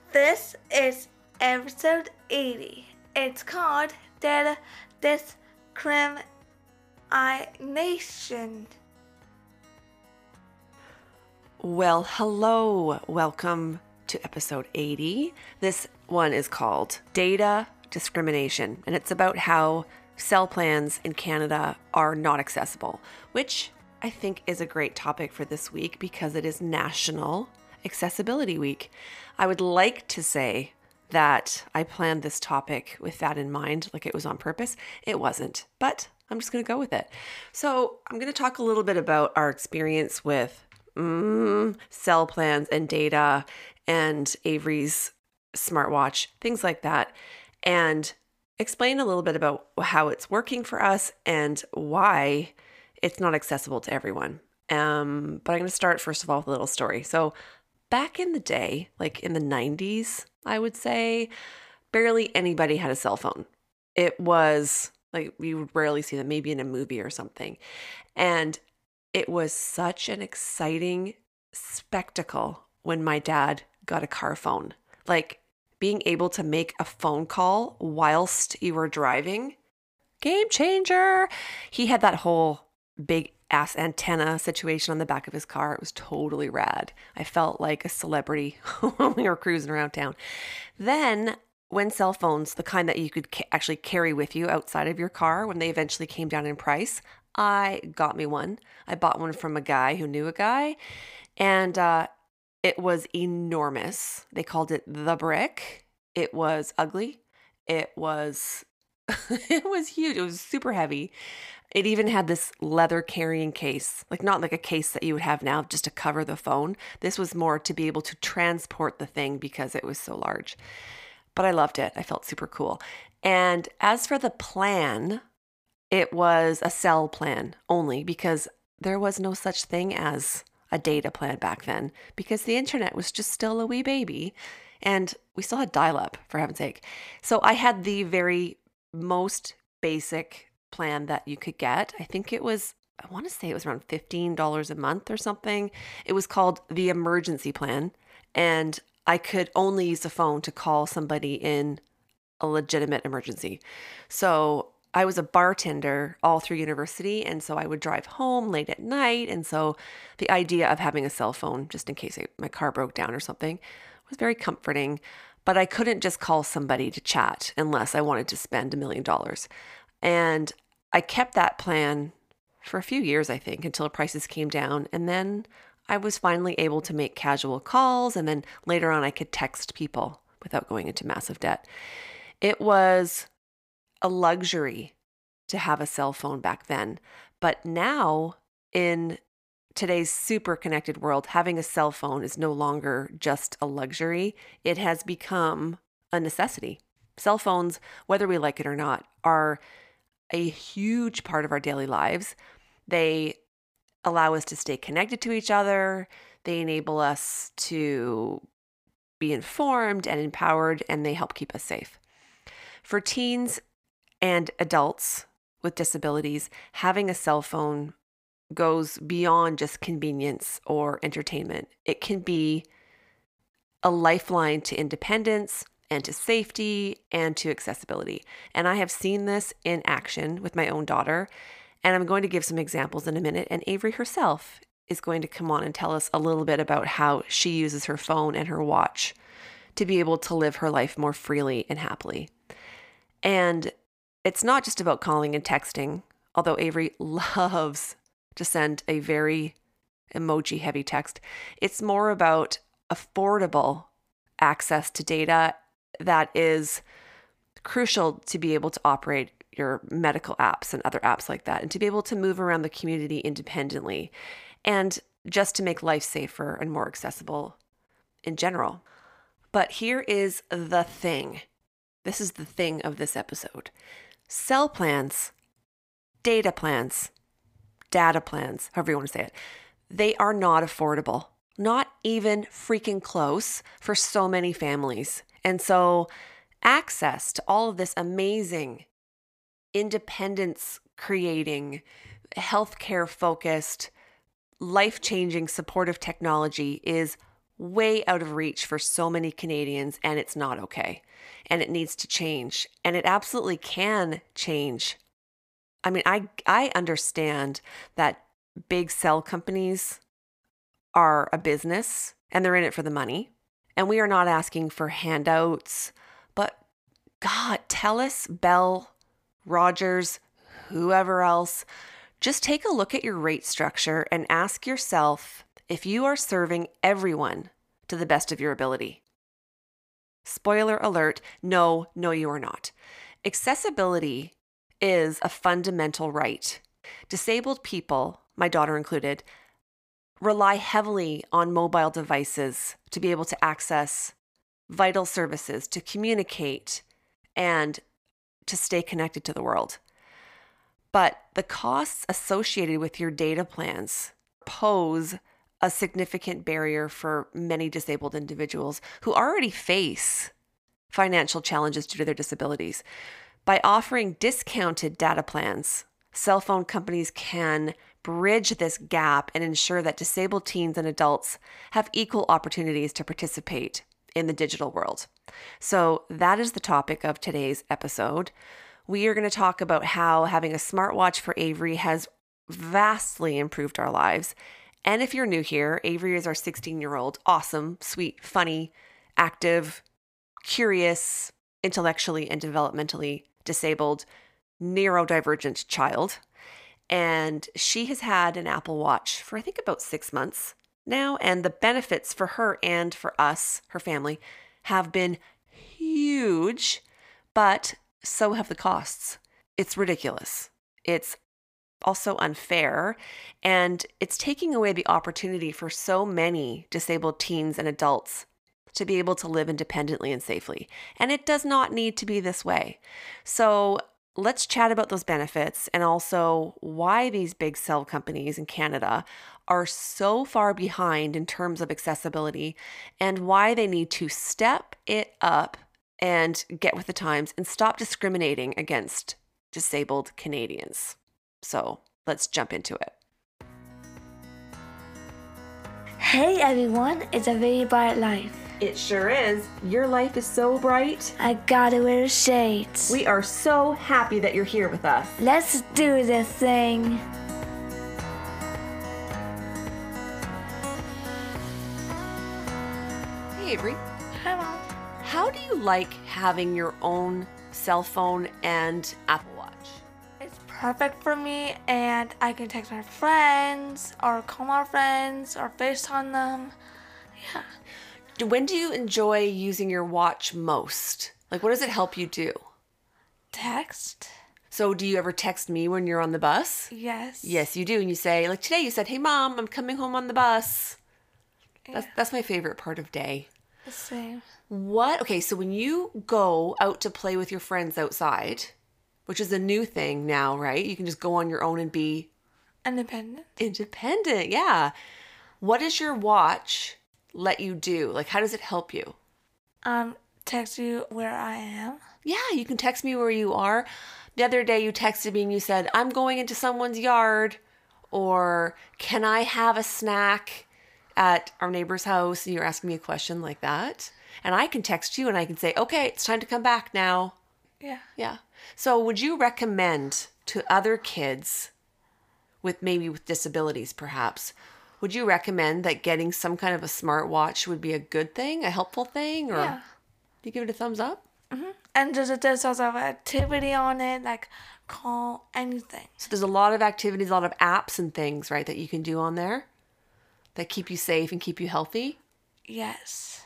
This is episode 80. It's called Data Discrimination. Well, hello. Welcome to episode 80. This one is called Data Discrimination, and it's about how cell plans in Canada are not accessible, which I think is a great topic for this week because it is National Accessibility Week. I would like to say that I planned this topic with that in mind, like it was on purpose. It wasn't, but I'm just going to go with it. So I'm going to talk a little bit about our experience with cell plans and data and Avery's smartwatch, things like that, and explain a little bit about how it's working for us and why it's not accessible to everyone. But I'm going to start first of all with a little story. So back in the day, like in the 90s, I would say, barely anybody had a cell phone. It was like you would rarely see them, maybe in a movie or something. And it was such an exciting spectacle when my dad got a car phone. Like being able to make a phone call whilst you were driving, game changer. He had that whole big ass antenna situation on the back of his car. It was totally rad. I felt like a celebrity when we were cruising around town. Then when cell phones, the kind that you could actually carry with you outside of your car, when they eventually came down in price, I got me one. I bought one from a guy who knew a guy, and it was enormous. They called it the brick. It was ugly. It was it was huge. It was super heavy. It even had this leather carrying case, like not like a case that you would have now just to cover the phone. This was more to be able to transport the thing because it was so large. But I loved it. I felt super cool. And as for the plan, it was a cell plan only because there was no such thing as a data plan back then because the internet was just still a wee baby and we still had dial-up, for heaven's sake. So I had the very most basic plan that you could get. I think it was, I want to say it was around $15 a month or something. It was called the emergency plan, and I could only use the phone to call somebody in a legitimate emergency. So I was a bartender all through university, and so I would drive home late at night. And so the idea of having a cell phone, just in case my car broke down or something, was very comforting. But I couldn't just call somebody to chat unless I wanted to spend $1 million. And I kept that plan for a few years, I think, until prices came down. And then I was finally able to make casual calls. And then later on, I could text people without going into massive debt. It was a luxury to have a cell phone back then. But now, in today's super connected world, having a cell phone is no longer just a luxury. It has become a necessity. Cell phones, whether we like it or not, are a huge part of our daily lives. They allow us to stay connected to each other. They enable us to be informed and empowered, and they help keep us safe. For teens and adults with disabilities, having a cell phone goes beyond just convenience or entertainment. It can be a lifeline to independence and to safety and to accessibility. And I have seen this in action with my own daughter. And I'm going to give some examples in a minute. And Avery herself is going to come on and tell us a little bit about how she uses her phone and her watch to be able to live her life more freely and happily. And it's not just about calling and texting, although Avery loves to send a very emoji heavy text. It's more about affordable access to data that is crucial to be able to operate your medical apps and other apps like that, and to be able to move around the community independently, and just to make life safer and more accessible in general. But here is the thing. This is the thing of this episode. Cell plans, data plans, data plans, however you want to say it, they are not affordable. Not even freaking close for so many families. And so access to all of this amazing independence creating, healthcare focused, life-changing supportive technology is way out of reach for so many Canadians, and it's not okay. And it needs to change. And it absolutely can change. I mean, I understand that big cell companies are a business and they're in it for the money. And we are not asking for handouts, but God, TELUS, Bell, Rogers, whoever else, just take a look at your rate structure and ask yourself if you are serving everyone to the best of your ability. Spoiler alert, no, you are not. Accessibility is a fundamental right. Disabled people, my daughter included, rely heavily on mobile devices to be able to access vital services, to communicate, and to stay connected to the world. But the costs associated with your data plans pose a significant barrier for many disabled individuals who already face financial challenges due to their disabilities. By offering discounted data plans, cell phone companies can bridge this gap and ensure that disabled teens and adults have equal opportunities to participate in the digital world. So that is the topic of today's episode. We are going to talk about how having a smartwatch for Avery has vastly improved our lives. And if you're new here, Avery is our 16-year-old, awesome, sweet, funny, active, curious, intellectually and developmentally disabled, neurodivergent child. And she has had an Apple Watch for I think about 6 months now. And the benefits for her and for us, her family, have been huge, but so have the costs. It's ridiculous. It's also unfair, and it's taking away the opportunity for so many disabled teens and adults to be able to live independently and safely. And it does not need to be this way. So let's chat about those benefits and also why these big cell companies in Canada are so far behind in terms of accessibility and why they need to step it up and get with the times and stop discriminating against disabled Canadians. So let's jump into it. Hey everyone, it's a very bright life. It sure is. Your life is so bright. I gotta wear shades. We are so happy that you're here with us. Let's do this thing. Hey Avery, Hi Mom. how do you like having your own cell phone and Apple Watch? It's perfect for me, and I can text my friends or call my friends or FaceTime them. Yeah. When do you enjoy using your watch most? Like, what does it help you do? Text? So do you ever text me when you're on the bus? Yes. Yes, you do. And you say, like today you said, hey mom, I'm coming home on the bus. That's my favorite part of day. The same. What? Okay, so when you go out to play with your friends outside, which is a new thing now, right? You can just go on your own and be Independent. Yeah. What does your watch let you do? Like, how does it help you? Text you where I am. Yeah, you can text me where you are. The other day you texted me and you said, I'm going into someone's yard, or can I have a snack at our neighbor's house? And you're asking me a question like that. And I can text you and I can say, okay, it's time to come back now. Yeah. Yeah. So would you recommend to other kids with disabilities perhaps, would you recommend that getting some kind of a smartwatch would be a good thing, a helpful thing? Or Yeah. do you give it a thumbs up? Mm-hmm. And there's also an activity on it, like call anything. So there's a lot of activities, a lot of apps and things, right, that you can do on there that keep you safe and keep you healthy? Yes.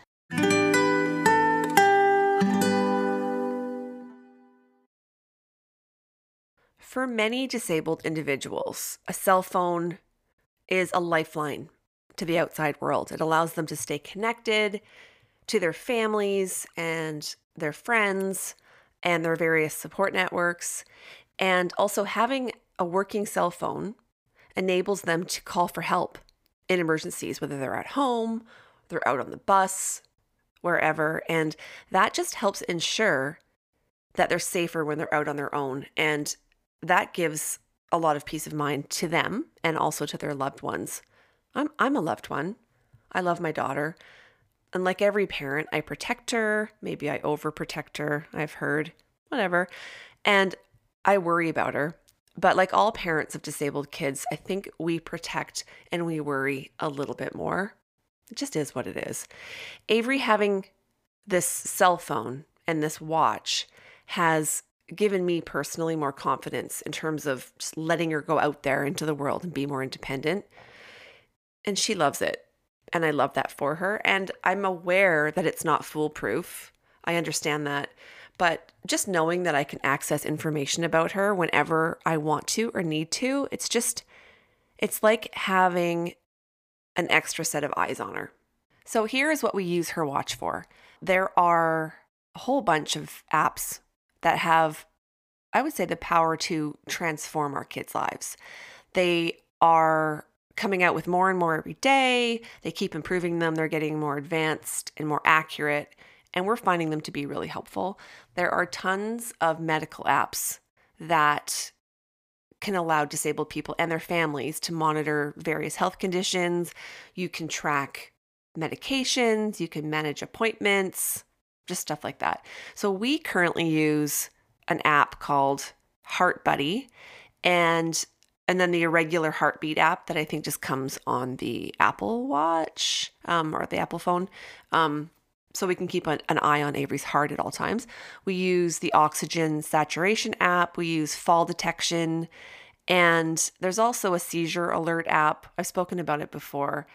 For many disabled individuals, a cell phone is a lifeline to the outside world. It allows them to stay connected to their families and their friends and their various support networks. And also having a working cell phone enables them to call for help in emergencies, whether they're at home, they're out on the bus, wherever. And that just helps ensure that they're safer when they're out on their own. And that gives a lot of peace of mind to them and also to their loved ones. I'm a loved one. I love my daughter. And like every parent, I protect her. Maybe I overprotect her. I've heard, whatever. And I worry about her. But like all parents of disabled kids, I think we protect and we worry a little bit more. It just is what it is. Avery having this cell phone and this watch has given me personally more confidence in terms of just letting her go out there into the world and be more independent. And she loves it. And I love that for her. And I'm aware that it's not foolproof. I understand that. But just knowing that I can access information about her whenever I want to or need to, it's like having an extra set of eyes on her. So here is what we use her watch for. There are a whole bunch of apps that have, I would say, the power to transform our kids' lives. They are coming out with more and more every day. They keep improving them. They're getting more advanced and more accurate, and we're finding them to be really helpful. There are tons of medical apps that can allow disabled people and their families to monitor various health conditions. You can track medications, you can manage appointments, just stuff like that. So we currently use an app called Heart Buddy, and then the irregular heartbeat app that I think just comes on the Apple Watch or the Apple phone. So we can keep an eye on Avery's heart at all times. We use the oxygen saturation app. We use fall detection. And there's also a seizure alert app. I've spoken about it before.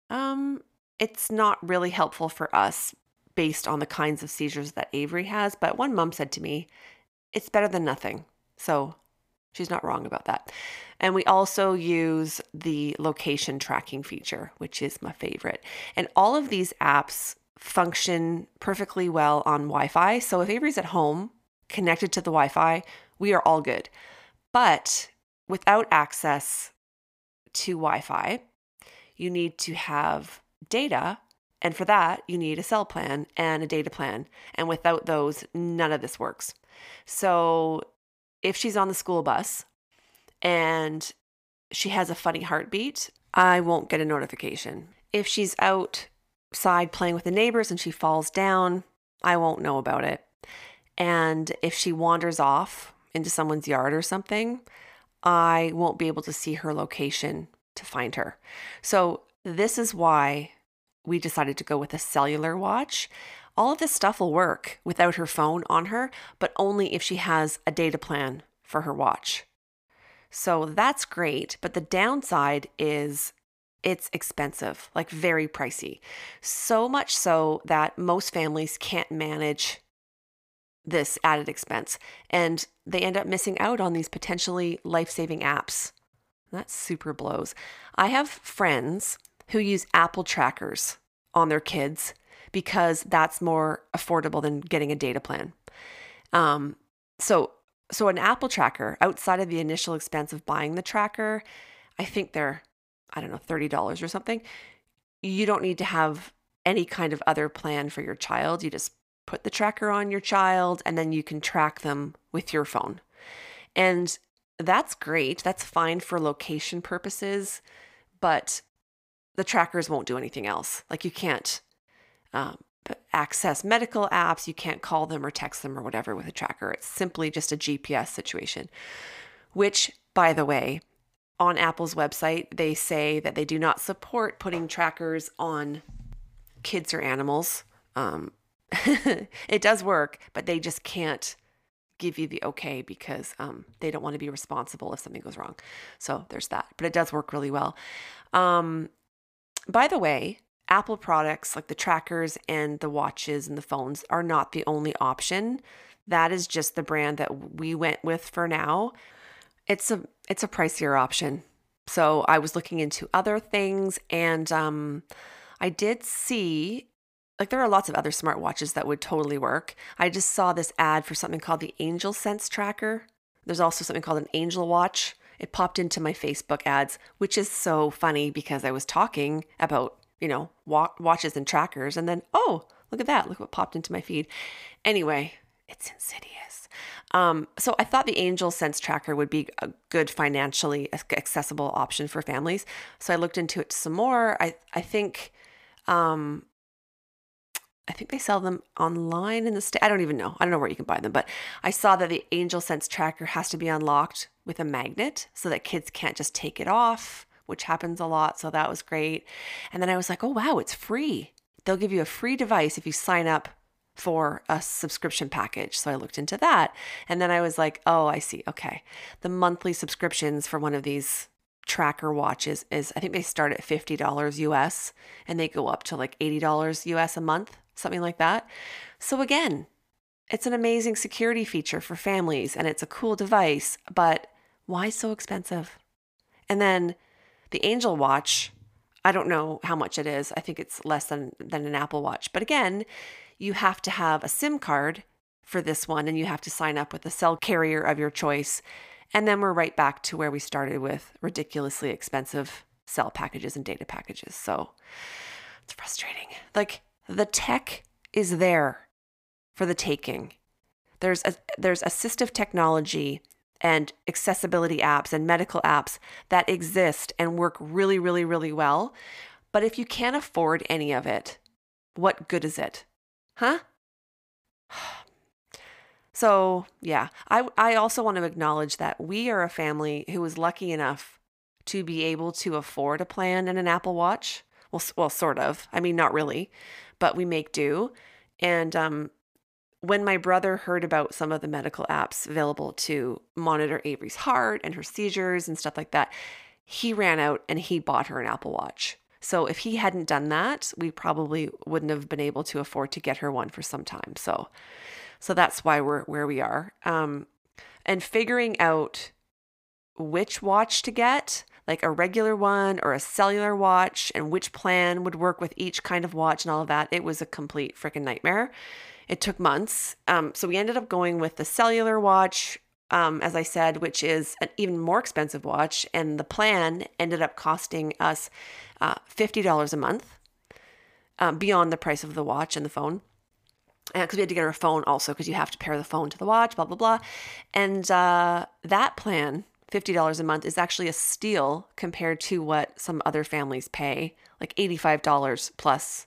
It's not really helpful for us based on the kinds of seizures that Avery has. But one mom said to me, it's better than nothing. So she's not wrong about that. And we also use the location tracking feature, which is my favorite. And all of these apps function perfectly well on Wi-Fi. So if Avery's at home, connected to the Wi-Fi, we are all good. But without access to Wi-Fi, you need to have data. And for that, you need a cell plan and a data plan. And without those, none of this works. So if she's on the school bus and she has a funny heartbeat, I won't get a notification. If she's outside playing with the neighbors and she falls down, I won't know about it. And if she wanders off into someone's yard or something, I won't be able to see her location to find her. So this is why we decided to go with a cellular watch. All of this stuff will work without her phone on her, but only if she has a data plan for her watch. So that's great, but the downside is it's expensive, like very pricey. So much so that most families can't manage this added expense, and they end up missing out on these potentially life-saving apps. That super blows. I have friends who use Apple trackers on their kids because that's more affordable than getting a data plan. So an Apple tracker, outside of the initial expense of buying the tracker, I think they're, $30 or something. You don't need to have any kind of other plan for your child. You just put the tracker on your child and then you can track them with your phone. And that's great. That's fine for location purposes, but the trackers won't do anything else. Like you can't access medical apps. You can't call them or text them or whatever with a tracker. It's simply just a GPS situation, which, by the way, on Apple's website, they say that they do not support putting trackers on kids or animals. It does work, but they just can't give you the okay because they don't want to be responsible if something goes wrong. So there's that, but it does work really well. By the way, Apple products like the trackers and the watches and the phones are not the only option. That is just the brand that we went with for now. It's a pricier option. So I was looking into other things, and I did see, like, there are lots of other smartwatches that would totally work. I just saw this ad for something called the Angel Sense tracker. There's also something called an Angel Watch. It popped into my Facebook ads, which is so funny because I was talking about, watches and trackers, and then, oh, look at that. Look what popped into my feed. Anyway, it's insidious. So I thought the Angel Sense tracker would be a good financially accessible option for families. So I looked into it some more. I think I think they sell them online in the state. I don't even know. I don't know where you can buy them, but I saw that the Angel Sense tracker has to be unlocked with a magnet so that kids can't just take it off, which happens a lot. So that was great. And then I was like, oh, wow, it's free. They'll give you a free device if you sign up for a subscription package. So I looked into that. And then I was like, oh, I see. Okay. The monthly subscriptions for one of these tracker watches is, I think they start at $50 US and they go up to like $80 US a month, something like that. So again, it's an amazing security feature for families and it's a cool device, but why so expensive? And then the Angel Watch, I don't know how much it is. I think it's less than an Apple Watch. But again, you have to have a SIM card for this one and you have to sign up with a cell carrier of your choice. And then we're right back to where we started with ridiculously expensive cell packages and data packages. So it's frustrating. Like the tech is there for the taking. There's assistive technology and accessibility apps and medical apps that exist and work really, really, really well. But if you can't afford any of it, what good is it? Huh? So yeah, I also want to acknowledge that we are a family who was lucky enough to be able to afford a plan and an Apple Watch. Well, sort of. I mean, not really, but we make do. And when my brother heard about some of the medical apps available to monitor Avery's heart and her seizures and stuff like that, he ran out and he bought her an Apple Watch. So if he hadn't done that, we probably wouldn't have been able to afford to get her one for some time. So that's why we're where we are. And figuring out which watch to get, like a regular one or a cellular watch, and which plan would work with each kind of watch and all of that, it was a complete freaking nightmare. It took months. So we ended up going with the cellular watch, as I said, which is an even more expensive watch. And the plan ended up costing us $50 a month, beyond the price of the watch and the phone. Because we had to get her a phone also, because you have to pair the phone to the watch, blah, blah, blah. And that plan, $50 a month, is actually a steal compared to what some other families pay, like $85 plus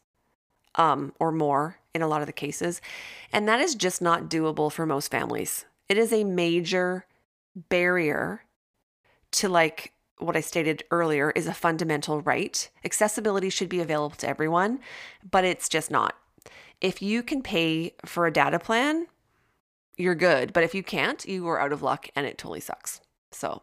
or more in a lot of the cases. And that is just not doable for most families. It is a major barrier to, like what I stated earlier, is a fundamental right. Accessibility should be available to everyone, but it's just not. If you can pay for a data plan, you're good. But if you can't, you are out of luck and it totally sucks. So,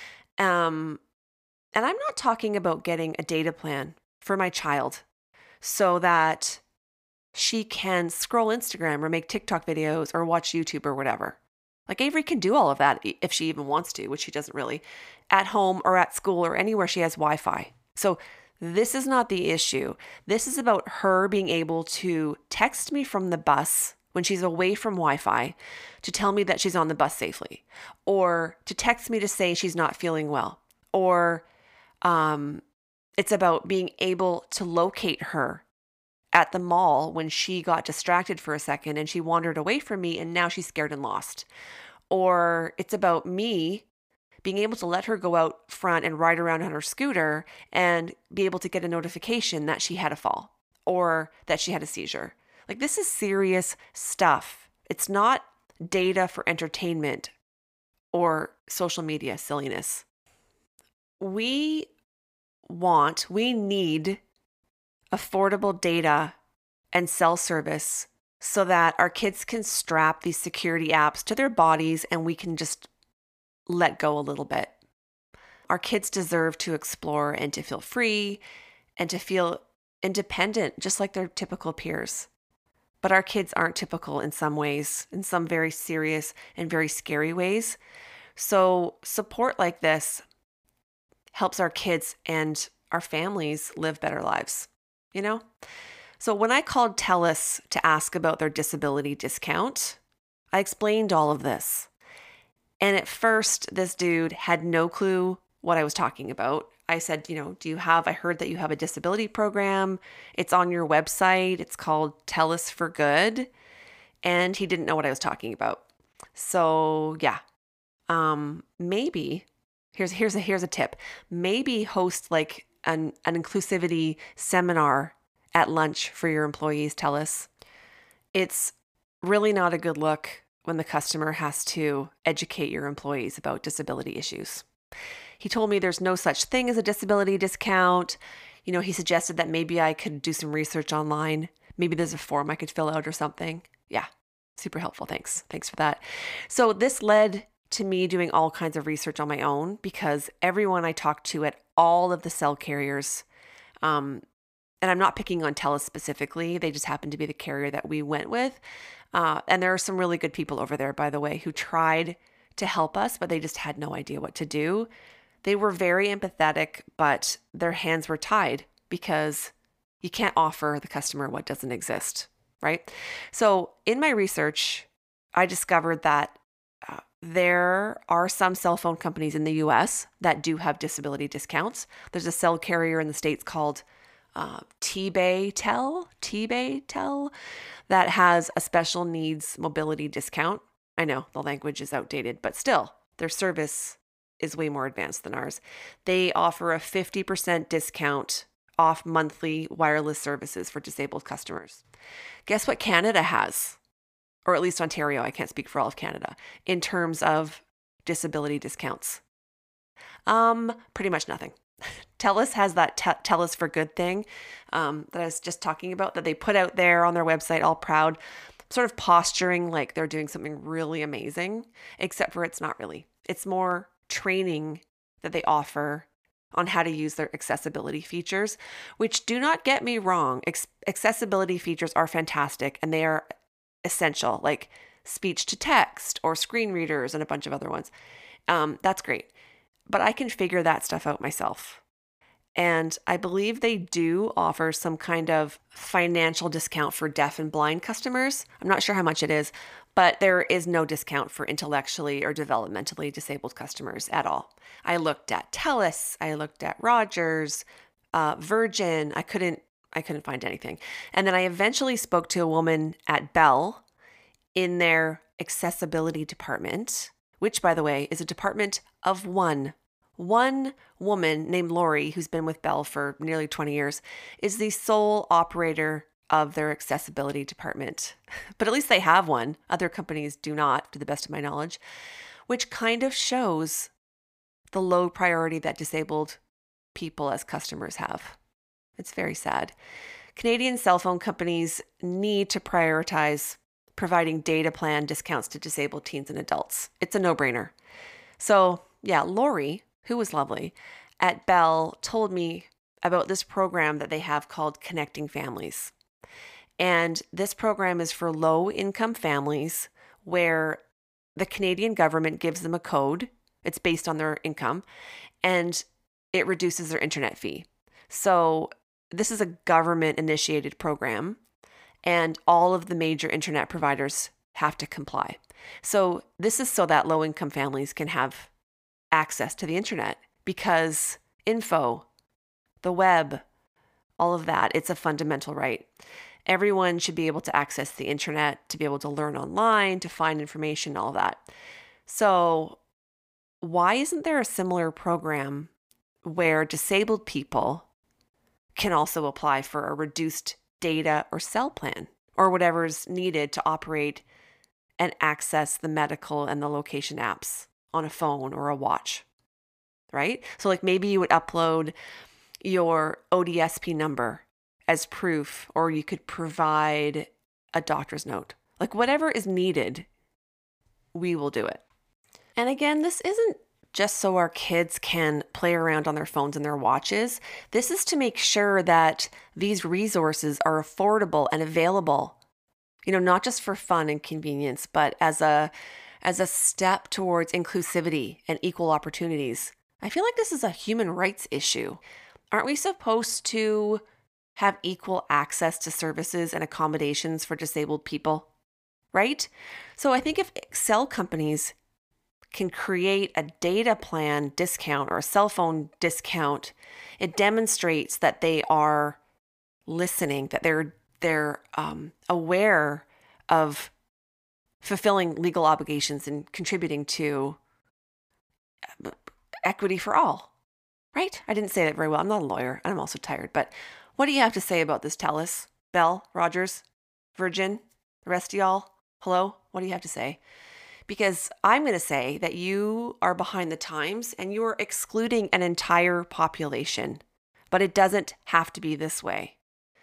and I'm not talking about getting a data plan for my child so that she can scroll Instagram or make TikTok videos or watch YouTube or whatever. Like Avery can do all of that if she even wants to, which she doesn't really, at home or at school or anywhere she has Wi-Fi. So this is not the issue. This is about her being able to text me from the bus when she's away from Wi-Fi to tell me that she's on the bus safely, or to text me to say she's not feeling well, or it's about being able to locate her at the mall when she got distracted for a second and she wandered away from me and now she's scared and lost. Or it's about me being able to let her go out front and ride around on her scooter and be able to get a notification that she had a fall or that she had a seizure. Like, this is serious stuff. It's not data for entertainment or social media silliness. We need affordable data and cell service so that our kids can strap these security apps to their bodies and we can just let go a little bit. Our kids deserve to explore and to feel free and to feel independent, just like their typical peers. But our kids aren't typical in some ways, in some very serious and very scary ways. So support like this helps our kids and our families live better lives, you know? So when I called TELUS to ask about their disability discount, I explained all of this. And at first, this dude had no clue what I was talking about. I said, I heard that you have a disability program. It's on your website. It's called TELUS for Good. And he didn't know what I was talking about. So yeah, maybe here's a tip. Maybe host like an inclusivity seminar at lunch for your employees, TELUS. it's really not a good look when the customer has to educate your employees about disability issues. He told me there's no such thing as a disability discount. He suggested that maybe I could do some research online. Maybe there's a form I could fill out or something. Yeah, super helpful. Thanks. Thanks for that. So this led to me doing all kinds of research on my own because everyone I talked to at all of the cell carriers, and I'm not picking on TELUS specifically, they just happened to be the carrier that we went with. And there are some really good people over there, by the way, who tried to help us, but they just had no idea what to do. They were very empathetic, but their hands were tied because you can't offer the customer what doesn't exist, right? So in my research, I discovered that there are some cell phone companies in the US that do have disability discounts. There's a cell carrier in the States called T-Bay-Tel that has a special needs mobility discount. I know the language is outdated, but still, their service is way more advanced than ours. They offer a 50% discount off monthly wireless services for disabled customers. Guess what Canada has? Or at least Ontario, I can't speak for all of Canada, in terms of disability discounts. Pretty much nothing. TELUS has that TELUS for Good thing that I was just talking about that they put out there on their website, all proud, sort of posturing like they're doing something really amazing, except for it's not really. It's more training that they offer on how to use their accessibility features, which, do not get me wrong, accessibility features are fantastic and they are essential, like speech to text or screen readers and a bunch of other ones. That's great. But I can figure that stuff out myself. And I believe they do offer some kind of financial discount for deaf and blind customers. I'm not sure how much it is, but there is no discount for intellectually or developmentally disabled customers at all. I looked at TELUS, I looked at Rogers, Virgin. I couldn't find anything. And then I eventually spoke to a woman at Bell in their accessibility department, which, by the way, is a department of one. One woman named Lori, who's been with Bell for nearly 20 years, is the sole operator of their accessibility department. But at least they have one. Other companies do not, to the best of my knowledge, which kind of shows the low priority that disabled people as customers have. It's very sad. Canadian cell phone companies need to prioritize providing data plan discounts to disabled teens and adults. It's a no-brainer. So yeah, Lori, who was lovely, at Bell told me about this program that they have called Connecting Families. And this program is for low-income families where the Canadian government gives them a code. It's based on their income, and it reduces their internet fee. So this is a government-initiated program, and all of the major internet providers have to comply. So this is so that low-income families can have access to the internet because info, the web, all of that, it's a fundamental right. Everyone should be able to access the internet, to be able to learn online, to find information, all of that. So why isn't there a similar program where disabled people can also apply for a reduced data or cell plan or whatever's needed to operate and access the medical and the location apps on a phone or a watch, right? So like maybe you would upload your ODSP number as proof, or you could provide a doctor's note. Like whatever is needed, we will do it. And again, this isn't just so our kids can play around on their phones and their watches. This is to make sure that these resources are affordable and available, not just for fun and convenience, but as a step towards inclusivity and equal opportunities. I feel like this is a human rights issue. Aren't we supposed to have equal access to services and accommodations for disabled people, right? So I think if cell companies can create a data plan discount or a cell phone discount, it demonstrates that they are listening, that they're aware of fulfilling legal obligations and contributing to equity for all, right? I didn't say that very well. I'm not a lawyer and I'm also tired, but what do you have to say about this, TELUS, Bell, Rogers, Virgin? The rest of y'all, hello? What do you have to say? Because I'm going to say that you are behind the times and you are excluding an entire population, but it doesn't have to be this way.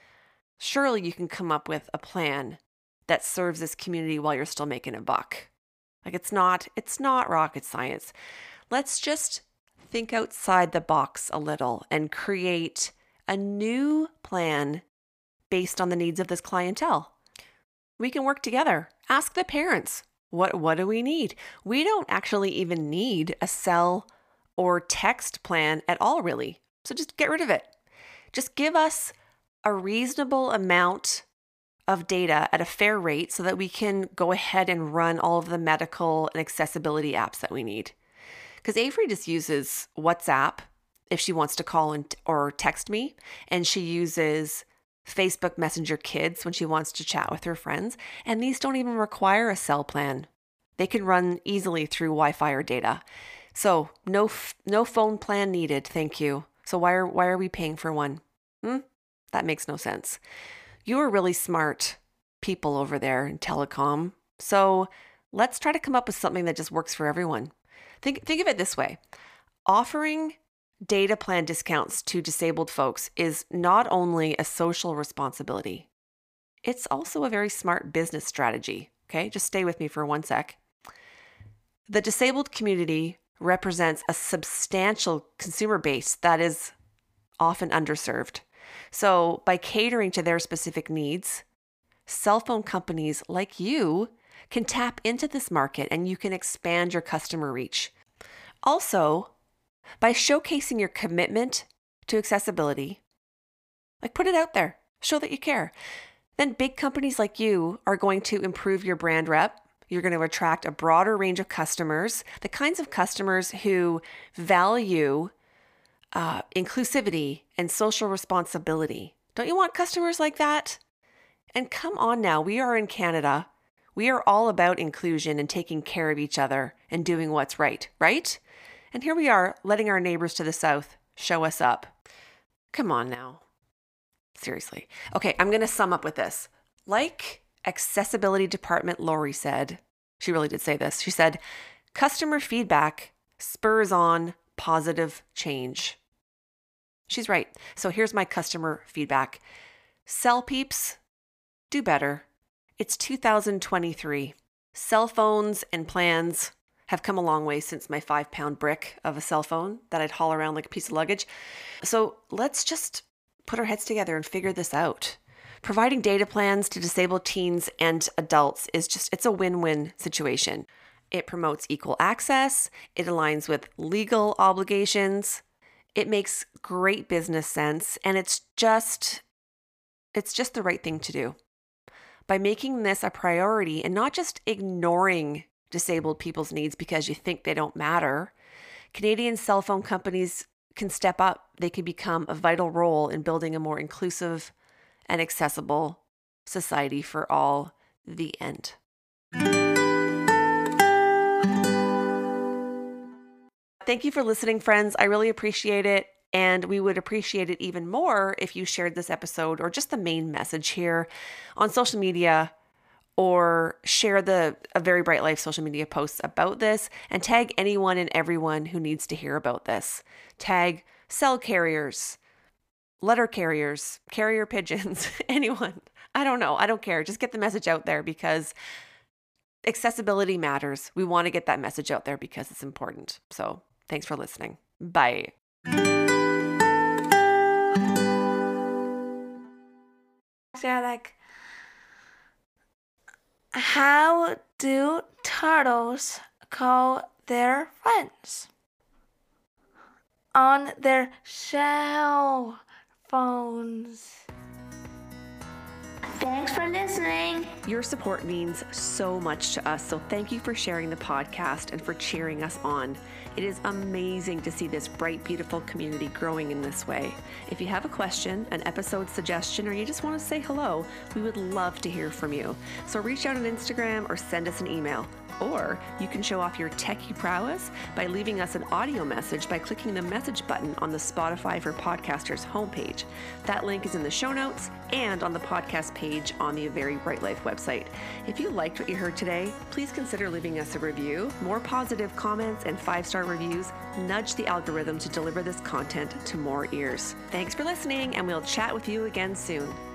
Surely you can come up with a plan that serves this community while you're still making a buck. Like it's not rocket science. Let's just think outside the box a little and create a new plan based on the needs of this clientele. We can work together. Ask the parents, what do we need? We don't actually even need a cell or text plan at all, really. So just get rid of it. Just give us a reasonable amount of data at a fair rate so that we can go ahead and run all of the medical and accessibility apps that we need. Because Avery just uses WhatsApp if she wants to call or text me, and she uses Facebook Messenger Kids when she wants to chat with her friends, and these don't even require a cell plan. They can run easily through Wi-Fi or data. So no phone plan needed, thank you. So why are we paying for one? That makes no sense. You are really smart people over there in telecom. So let's try to come up with something that just works for everyone. Think of it this way. Offering data plan discounts to disabled folks is not only a social responsibility, it's also a very smart business strategy. Okay, just stay with me for 1 sec. The disabled community represents a substantial consumer base that is often underserved. So by catering to their specific needs, cell phone companies like you can tap into this market and you can expand your customer reach. Also, by showcasing your commitment to accessibility, like put it out there, show that you care. Then big companies like you are going to improve your brand rep. You're going to attract a broader range of customers, the kinds of customers who value inclusivity and social responsibility. Don't you want customers like that? And come on now, we are in Canada. We are all about inclusion and taking care of each other and doing what's right, right? And here we are letting our neighbors to the south show us up. Come on now. Seriously. Okay, I'm going to sum up with this. Like Accessibility Department Lori said, she really did say this. She said, customer feedback spurs on positive change. She's right. So here's my customer feedback. Cell peeps, do better. It's 2023. Cell phones and plans have come a long way since my 5-pound brick of a cell phone that I'd haul around like a piece of luggage. So let's just put our heads together and figure this out. Providing data plans to disabled teens and adults it's a win-win situation. It promotes equal access. It aligns with legal obligations. It makes great business sense. And it's just the right thing to do. By making this a priority and not just ignoring disabled people's needs because you think they don't matter, Canadian cell phone companies can step up. They can become a vital role in building a more inclusive and accessible society for all. The end. Thank you for listening, friends. I really appreciate it. And we would appreciate it even more if you shared this episode or just the main message here on social media, or share a Very Bright Life social media posts about this and tag anyone and everyone who needs to hear about this. Tag cell carriers, letter carriers, carrier pigeons, anyone. I don't know. I don't care. Just get the message out there because accessibility matters. We want to get that message out there because it's important. So thanks for listening. Bye. Yeah, like, how do turtles call their friends? On their cell phones. Thanks for listening. Your support means so much to us, so thank you for sharing the podcast and for cheering us on. It is amazing to see this bright, beautiful community growing in this way. If you have a question, an episode suggestion, or you just want to say hello, we would love to hear from you. So reach out on Instagram or send us an email. Or you can show off your techie prowess by leaving us an audio message by clicking the message button on the Spotify for Podcasters homepage. That link is in the show notes and on the podcast page on the A Very Bright Life website. If you liked what you heard today, please consider leaving us a review. More positive comments and 5-star reviews nudge the algorithm to deliver this content to more ears. Thanks for listening, and we'll chat with you again soon.